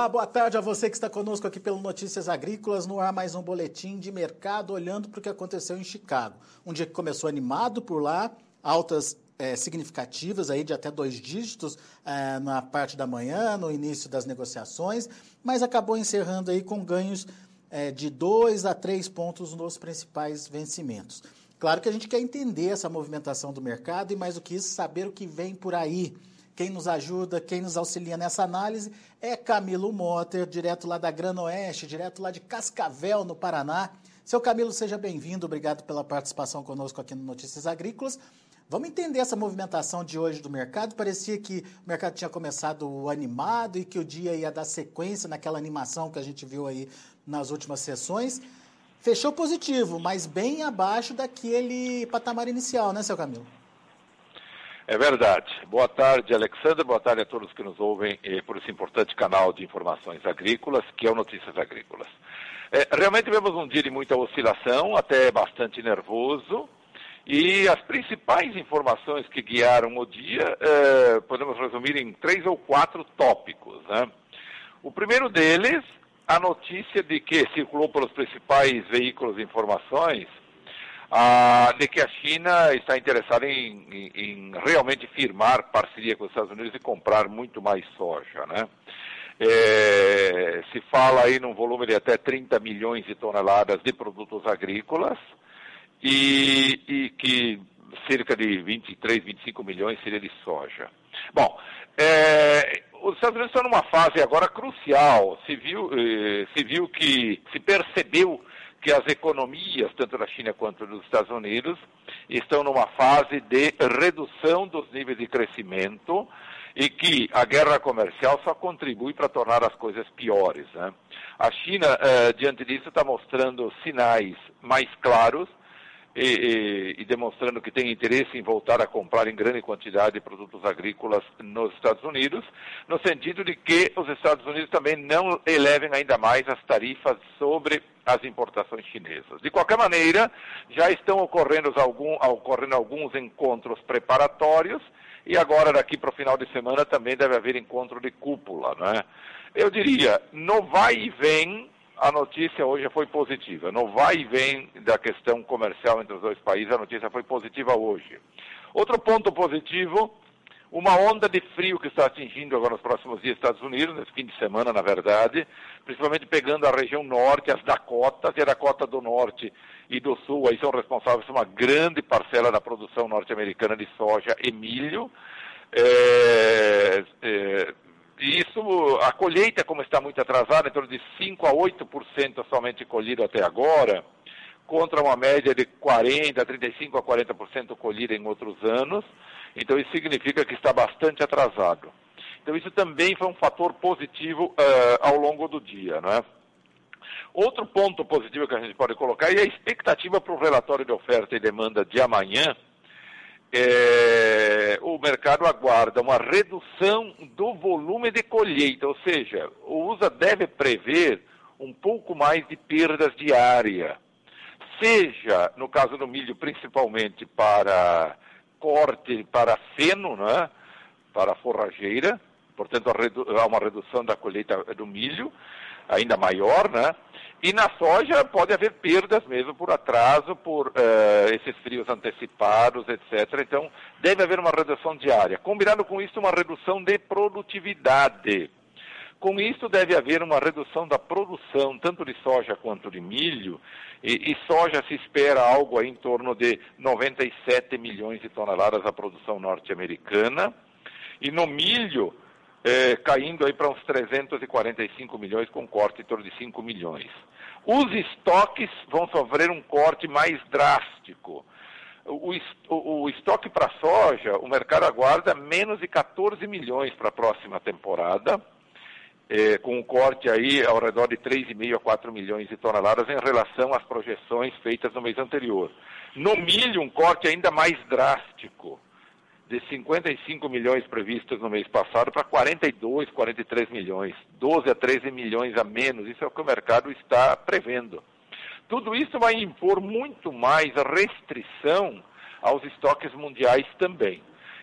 Olá, boa tarde a você que está conosco aqui pelo Notícias Agrícolas, no ar mais um boletim de mercado, olhando para o que aconteceu em Chicago. Um dia que começou animado por lá, altas significativas aí de até 2 dígitos na parte da manhã, no início das negociações, mas acabou encerrando aí com ganhos de 2 a 3 pontos nos principais vencimentos. Claro que a gente quer entender essa movimentação do mercado e, mais do que isso, saber o que vem por aí. Quem nos ajuda, quem nos auxilia nessa análise é Camilo Motter, direto lá da Grana Oeste, direto lá de Cascavel, no Paraná. Seu Camilo, seja bem-vindo, obrigado pela participação conosco aqui no Notícias Agrícolas. Vamos entender essa movimentação de hoje do mercado. Parecia que o mercado tinha começado animado e que o dia ia dar sequência naquela animação que a gente viu aí nas últimas sessões. Fechou positivo, mas bem abaixo daquele patamar inicial, né, seu Camilo? É verdade. Boa tarde, Alexandre. Boa tarde a todos que nos ouvem por esse importante canal de informações agrícolas, que é o Notícias Agrícolas. Realmente tivemos um dia de muita oscilação, até bastante nervoso, e as principais informações que guiaram o dia podemos resumir em 3 ou 4 tópicos, né? O primeiro deles, a notícia de que circulou pelos principais veículos de informações, de que a China está interessada em realmente firmar parceria com os Estados Unidos e comprar muito mais soja, né? Se fala aí num volume de até 30 milhões de toneladas de produtos agrícolas e que cerca de 23, 25 milhões seria de soja. Bom, os Estados Unidos estão numa fase agora crucial. Se percebeu que as economias, tanto da China quanto dos Estados Unidos, estão numa fase de redução dos níveis de crescimento e que a guerra comercial só contribui para tornar as coisas piores, né? A China, diante disso, está mostrando sinais mais claros e demonstrando que tem interesse em voltar a comprar em grande quantidade produtos agrícolas nos Estados Unidos, no sentido de que os Estados Unidos também não elevem ainda mais as tarifas sobre as importações chinesas. De qualquer maneira, já estão ocorrendo alguns encontros preparatórios e agora, daqui para o final de semana, também deve haver encontro de cúpula, né? Eu diria, no vai e vem, a notícia hoje foi positiva. No vai e vem da questão comercial entre os dois países, a notícia foi positiva hoje. Outro ponto positivo, uma onda de frio que está atingindo agora nos próximos dias Estados Unidos, nesse fim de semana, na verdade, principalmente pegando a região norte, as Dakotas, e a Dakota do Norte e do Sul, aí são responsáveis por uma grande parcela da produção norte-americana de soja e milho. Isso, a colheita, como está muito atrasada, em torno de 5 a 8% somente colhido até agora, contra uma média de 35 a 40% colhida em outros anos. Então isso significa que está bastante atrasado. Então isso também foi um fator positivo ao longo do dia, não é? Outro ponto positivo que a gente pode colocar é a expectativa para o relatório de oferta e demanda de amanhã. O mercado aguarda uma redução do volume de colheita, ou seja, o USA deve prever um pouco mais de perdas de área, seja, no caso do milho, principalmente para corte, para feno, né, para forrageira, portanto há uma redução da colheita do milho, ainda maior, né? E na soja pode haver perdas mesmo por atraso, por esses frios antecipados, etc. Então, deve haver uma redução diária. Combinado com isso, uma redução de produtividade. Com isso, deve haver uma redução da produção, tanto de soja quanto de milho. E soja se espera algo aí em torno de 97 milhões de toneladas a produção norte-americana. E no milho, caindo aí para uns 345 milhões, com corte em torno de 5 milhões. Os estoques vão sofrer um corte mais drástico. O estoque para soja, o mercado aguarda menos de 14 milhões para a próxima temporada, com um corte aí ao redor de 3,5 a 4 milhões de toneladas em relação às projeções feitas no mês anterior. No milho, um corte ainda mais drástico, de 55 milhões previstos no mês passado para 42, 43 milhões, 12 a 13 milhões a menos, isso é o que o mercado está prevendo. Tudo isso vai impor muito mais restrição aos estoques mundiais também.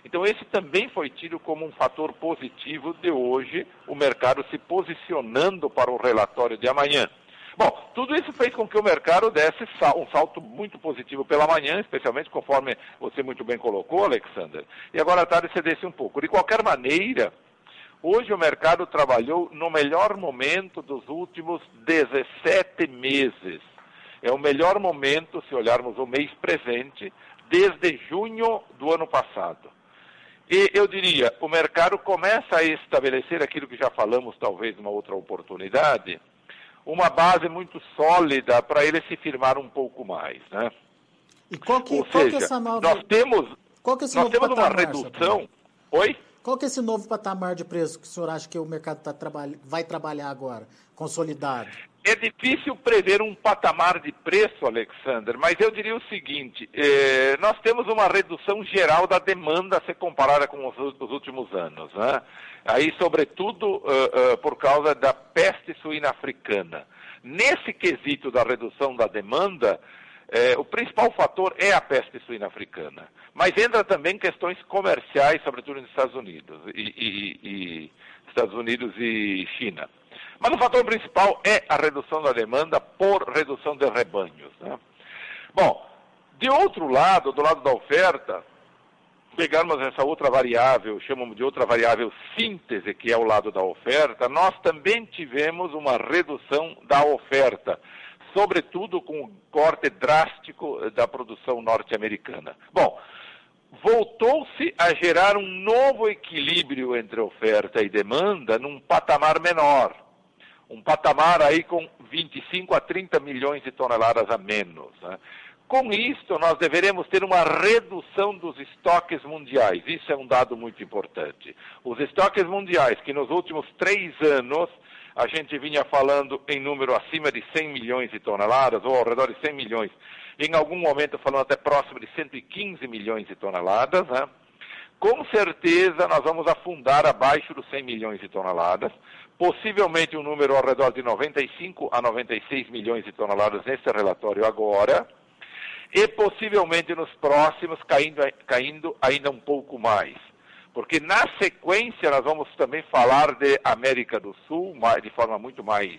Então esse também foi tido como um fator positivo de hoje, o mercado se posicionando para o relatório de amanhã. Bom, tudo isso fez com que o mercado desse um salto muito positivo pela manhã, especialmente conforme você muito bem colocou, Alexander, e agora à tarde cedesse um pouco. De qualquer maneira, hoje o mercado trabalhou no melhor momento dos últimos 17 meses. É o melhor momento, se olharmos o mês presente, desde junho do ano passado. E eu diria, o mercado começa a estabelecer aquilo que já falamos, talvez numa outra oportunidade, uma base muito sólida para ele se firmar um pouco mais, né? E qual que é essa nova... nós temos uma patamar, redução... Oi? Qual que é esse novo patamar de preço que o senhor acha que o mercado vai trabalhar agora, consolidado? É difícil prever um patamar de preço, Alexander, mas eu diria o seguinte, nós temos uma redução geral da demanda se comparada com os últimos anos, né? Aí, sobretudo, por causa da peste suína africana. Nesse quesito da redução da demanda, o principal fator é a peste suína africana. Mas entra também questões comerciais, sobretudo nos Estados Unidos e China. Mas o fator principal é a redução da demanda por redução de rebanhos, né? Bom, de outro lado, do lado da oferta, pegarmos essa outra variável, chamamos de outra variável síntese, que é o lado da oferta, nós também tivemos uma redução da oferta, sobretudo com o corte drástico da produção norte-americana. Bom, voltou-se a gerar um novo equilíbrio entre oferta e demanda num patamar menor. Um patamar aí com 25 a 30 milhões de toneladas a menos, né? Com isto, nós deveremos ter uma redução dos estoques mundiais. Isso é um dado muito importante. Os estoques mundiais, que nos últimos 3 anos, a gente vinha falando em número acima de 100 milhões de toneladas, ou ao redor de 100 milhões, em algum momento falando até próximo de 115 milhões de toneladas, né? Com certeza nós vamos afundar abaixo dos 100 milhões de toneladas, possivelmente um número ao redor de 95 a 96 milhões de toneladas nesse relatório agora, e possivelmente nos próximos caindo ainda um pouco mais. Porque na sequência nós vamos também falar de América do Sul, de forma muito mais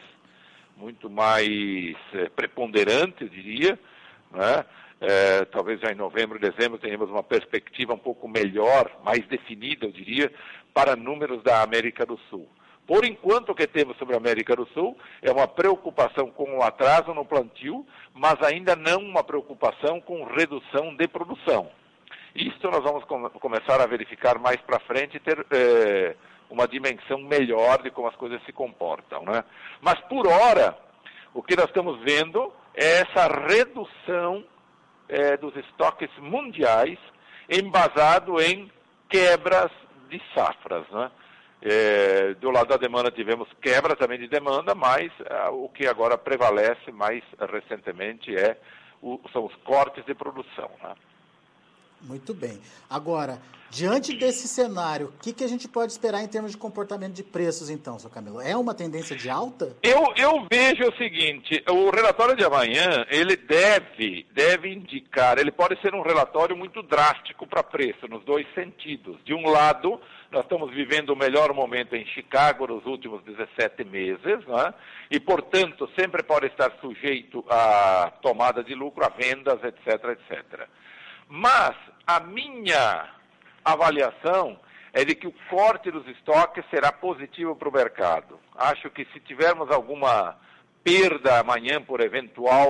preponderante, eu diria, né? Talvez já em novembro, dezembro tenhamos uma perspectiva um pouco melhor, mais definida, eu diria, para números da América do Sul. Por enquanto, o que temos sobre a América do Sul é uma preocupação com o atraso no plantio, mas ainda não uma preocupação com redução de produção. Isto nós vamos começar a verificar mais para frente e ter uma dimensão melhor de como as coisas se comportam, né? Mas, por hora, o que nós estamos vendo é essa redução dos estoques mundiais embasado em quebras de safras, né? Do lado da demanda tivemos quebra também de demanda, mas o que agora prevalece mais recentemente são os cortes de produção, né? Muito bem. Agora, diante desse cenário, o que a gente pode esperar em termos de comportamento de preços, então, seu Camilo? É uma tendência de alta? Eu vejo o seguinte, o relatório de amanhã, ele deve indicar, ele pode ser um relatório muito drástico para preço, nos dois sentidos. De um lado, nós estamos vivendo o melhor momento em Chicago nos últimos 17 meses, né? E, portanto, sempre pode estar sujeito à tomada de lucro, a vendas, etc, etc. Mas a minha avaliação é de que o corte dos estoques será positivo para o mercado. Acho que se tivermos alguma perda amanhã por eventuais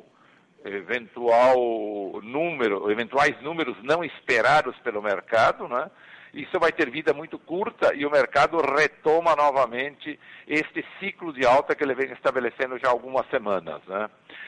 números não esperados pelo mercado, né? Isso vai ter vida muito curta e o mercado retoma novamente este ciclo de alta que ele vem estabelecendo já há algumas semanas, né?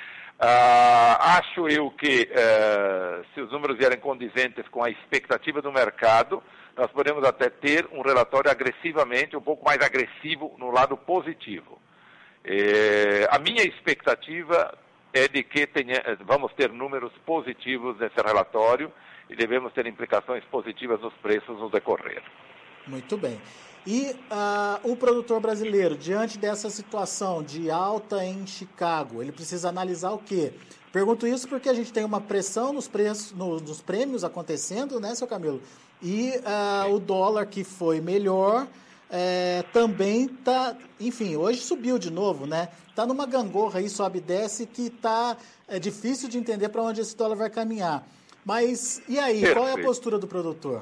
Acho eu que se os números vierem condizentes com a expectativa do mercado, nós podemos até ter um relatório um pouco mais agressivo no lado positivo. A minha expectativa é de que vamos ter números positivos nesse relatório e devemos ter implicações positivas nos preços no decorrer. Muito bem. E o produtor brasileiro, diante dessa situação de alta em Chicago, ele precisa analisar o quê? Pergunto isso porque a gente tem uma pressão nos preços, nos prêmios acontecendo, né, seu Camilo? E o dólar, que foi melhor, também está... Enfim, hoje subiu de novo, né? Está numa gangorra aí, sobe e desce, que está difícil de entender para onde esse dólar vai caminhar. Mas, e aí, Perfeito. qual é a postura do produtor?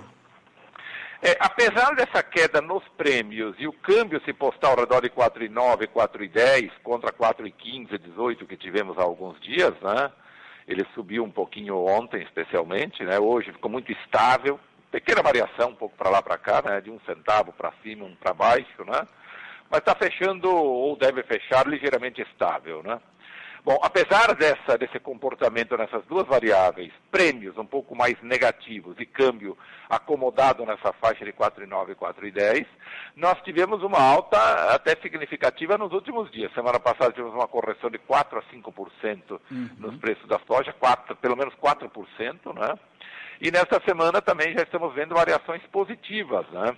Apesar dessa queda nos prêmios e o câmbio se postar ao redor de 4,9, 4,10 contra 4,15, 18 que tivemos há alguns dias, né? Ele subiu um pouquinho ontem, especialmente, né? Hoje ficou muito estável, pequena variação, um pouco para lá para cá, né? De 1 centavo para cima, 1 para baixo, né? Mas está fechando, ou deve fechar, ligeiramente estável, né? Bom, apesar desse comportamento nessas duas variáveis, prêmios um pouco mais negativos e câmbio acomodado nessa faixa de 4,9 e 4,10, nós tivemos uma alta até significativa nos últimos dias. Semana passada tivemos uma correção de 4 a 5% nos preços da soja, pelo menos 4%, né? E nesta semana também já estamos vendo variações positivas, né?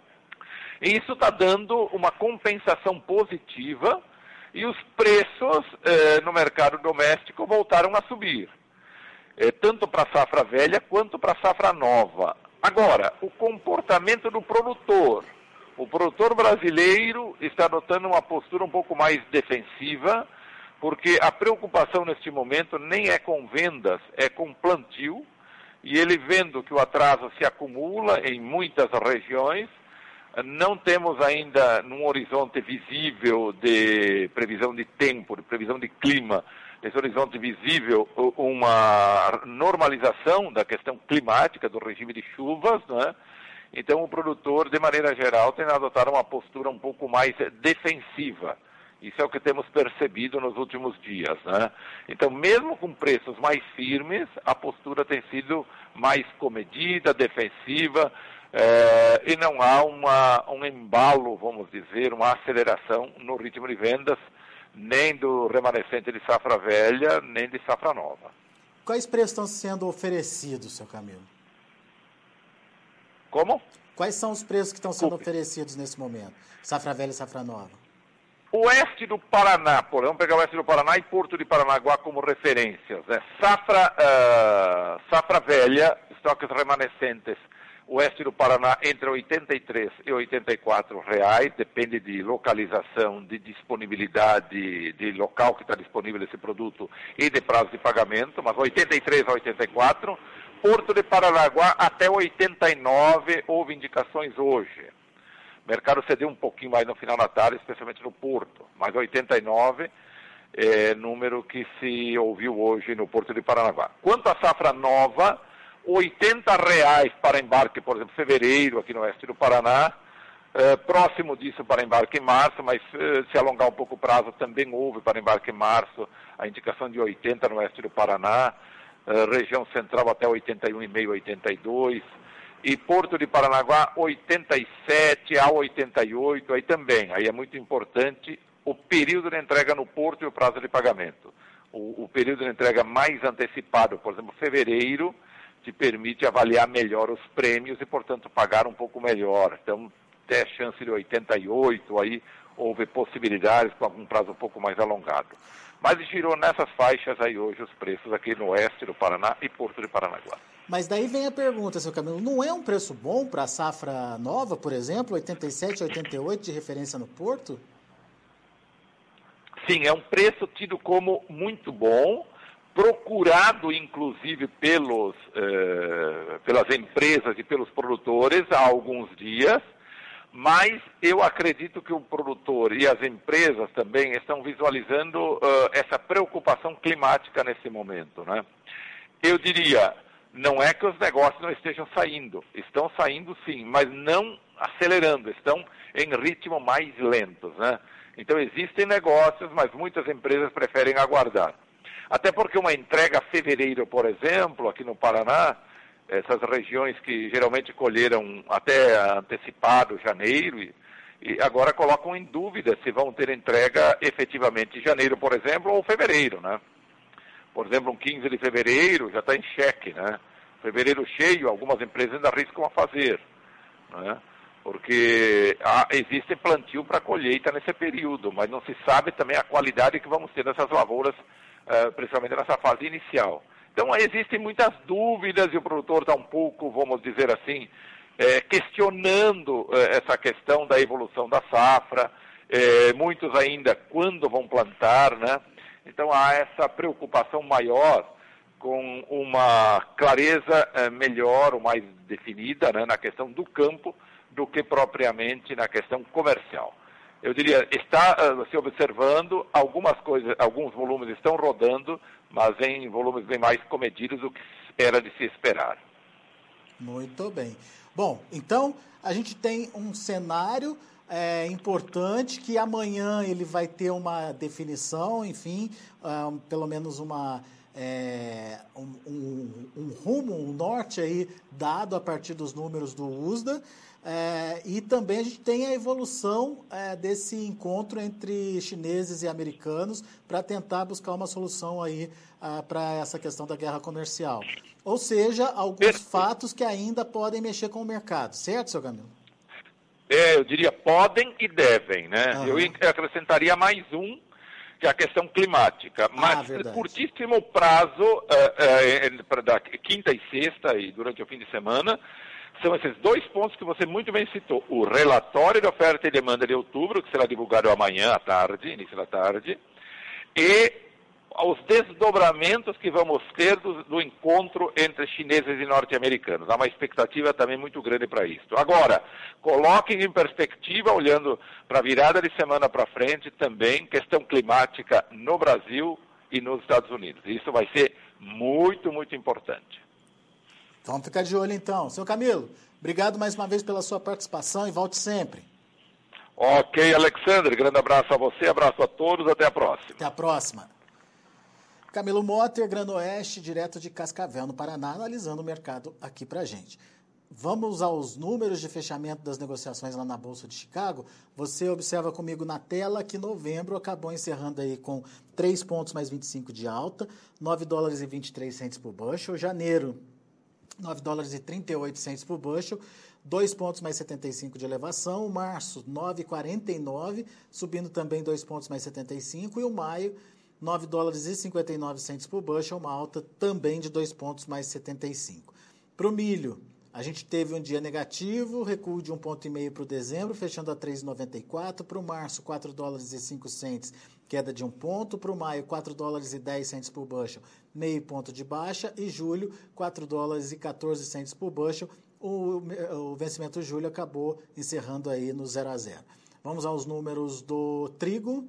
E isso está dando uma compensação positiva e os preços no mercado doméstico voltaram a subir, tanto para a safra velha quanto para a safra nova. Agora, o comportamento do produtor. O produtor brasileiro está adotando uma postura um pouco mais defensiva, porque a preocupação neste momento nem é com vendas, é com plantio, e ele vendo que o atraso se acumula em muitas regiões. Não temos ainda num horizonte visível de previsão de tempo, de previsão de clima, nesse horizonte visível uma normalização da questão climática, do regime de chuvas, né? Então o produtor, de maneira geral, tem adotado uma postura um pouco mais defensiva. Isso é o que temos percebido nos últimos dias, né? Então, mesmo com preços mais firmes, a postura tem sido mais comedida, defensiva, e não há um embalo, vamos dizer, uma aceleração no ritmo de vendas, nem do remanescente de safra velha, nem de safra nova. Quais preços estão sendo oferecidos, seu Camilo? Como? Quais são os preços que estão sendo oferecidos nesse momento? Safra velha e safra nova. Oeste do Paraná, vamos pegar o oeste do Paraná e Porto de Paranaguá como referências, né? Safra velha, estoques remanescentes, oeste do Paraná entre 83 e 84 reais, depende de localização, de disponibilidade, de local que está disponível esse produto e de prazo de pagamento, mas 83 a 84. Porto de Paranaguá até 89, houve indicações hoje. O mercado cedeu um pouquinho mais no final da tarde, especialmente no Porto, mas 89 é número que se ouviu hoje no Porto de Paranaguá. Quanto à safra nova, R$80 para embarque, por exemplo, fevereiro, aqui no oeste do Paraná, próximo disso para embarque em março, mas se alongar um pouco o prazo, também houve para embarque em março a indicação de 80 no oeste do Paraná, região central até 81,5, 82, e Porto de Paranaguá 87 a 88, aí também, aí é muito importante o período de entrega no Porto e o prazo de pagamento. O período de entrega mais antecipado, por exemplo, fevereiro, te permite avaliar melhor os prêmios e, portanto, pagar um pouco melhor. Então, até a chance de 88, aí houve possibilidades com algum prazo um pouco mais alongado. Mas girou nessas faixas aí hoje os preços aqui no oeste do Paraná e Porto de Paranaguá. Mas daí vem a pergunta, seu Camilo, não é um preço bom para a safra nova, por exemplo, 87, 88 de referência no Porto? Sim, é um preço tido como muito bom, procurado inclusive pelas empresas e pelos produtores há alguns dias, mas eu acredito que o produtor e as empresas também estão visualizando essa preocupação climática nesse momento, né? Eu diria, não é que os negócios não estejam saindo, estão saindo sim, mas não acelerando, estão em ritmo mais lentos, né? Então existem negócios, mas muitas empresas preferem aguardar. Até porque uma entrega fevereiro, por exemplo, aqui no Paraná, essas regiões que geralmente colheram até antecipado janeiro e agora colocam em dúvida se vão ter entrega efetivamente em janeiro, por exemplo, ou fevereiro, né? Por exemplo, um 15 de fevereiro já está em xeque, né? Fevereiro cheio, algumas empresas ainda arriscam a fazer, né? Porque existe plantio para colheita nesse período, mas não se sabe também a qualidade que vamos ter dessas lavouras principalmente nessa fase inicial. Então, existem muitas dúvidas e o produtor está um pouco, vamos dizer assim, questionando essa questão da evolução da safra, muitos ainda quando vão plantar, né? Então, há essa preocupação maior com uma clareza melhor ou mais definida, né, na questão do campo do que propriamente na questão comercial. Eu diria, está se observando algumas coisas, alguns volumes estão rodando, mas em volumes bem mais comedidos do que era de se esperar. Muito bem. Bom, então a gente tem um cenário importante que amanhã ele vai ter uma definição, enfim, pelo menos uma um rumo, um norte aí dado a partir dos números do USDA. E também a gente tem a evolução desse encontro entre chineses e americanos para tentar buscar uma solução aí para essa questão da guerra comercial. Ou seja, alguns fatos que ainda podem mexer com o mercado, certo, seu Camilo? Eu diria podem e devem, né? Uhum. Eu acrescentaria mais um, que é a questão climática. Mas curtíssimo prazo, da quinta e sexta e durante o fim de semana, são esses dois pontos que você muito bem citou. O relatório de oferta e demanda de outubro, que será divulgado amanhã à tarde, início da tarde, e os desdobramentos que vamos ter do encontro entre chineses e norte-americanos. Há uma expectativa também muito grande para isso. Agora, coloquem em perspectiva, olhando para a virada de semana para frente, também questão climática no Brasil e nos Estados Unidos. Isso vai ser muito, muito importante. Vamos ficar de olho então. Seu Camilo, obrigado mais uma vez pela sua participação e volte sempre. Ok, Alexandre, grande abraço a você, abraço a todos, até a próxima. Até a próxima. Camilo Motter, Granoeste, direto de Cascavel, no Paraná, analisando o mercado aqui pra gente. Vamos aos números de fechamento das negociações lá na Bolsa de Chicago. Você observa comigo na tela que novembro acabou encerrando aí com 3 pontos mais 25 de alta, 9 dólares e 23 centes por bushel. Janeiro, 9 dólares e 38 centes por bushel, 2 pontos mais 75 de elevação. O março, 9,49, subindo também 2 pontos mais 75. E o maio, 9 dólares e 59 centes por bushel, uma alta também de 2 pontos mais 75. Para o milho, a gente teve um dia negativo, recuo de 1,5 ponto para o dezembro, fechando a 3,94. Para o março, 4 dólares e 5 centes, queda de 1 ponto. Para o maio, 4 dólares e 10 centes por bushel, meio ponto de baixa. E julho, 4 dólares e 14 centes por bushel. O vencimento de julho acabou encerrando aí no 0 a 0. Vamos aos números do trigo.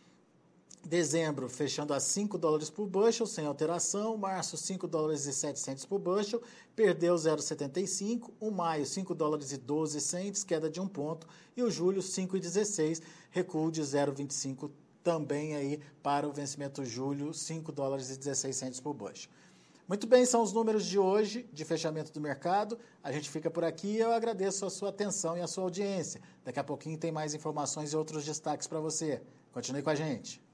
Dezembro, fechando a 5 dólares por bushel, sem alteração. Março, 5 dólares e 7 centes por bushel, perdeu 0,75. O maio, 5 dólares e 12 centes, queda de 1 ponto. E o julho, 5,16, recuo de 0,25 também aí para o vencimento julho, 5 dólares e 16 centes por bushel. Muito bem, são os números de hoje, de fechamento do mercado. A gente fica por aqui e eu agradeço a sua atenção e a sua audiência. Daqui a pouquinho tem mais informações e outros destaques para você. Continue com a gente.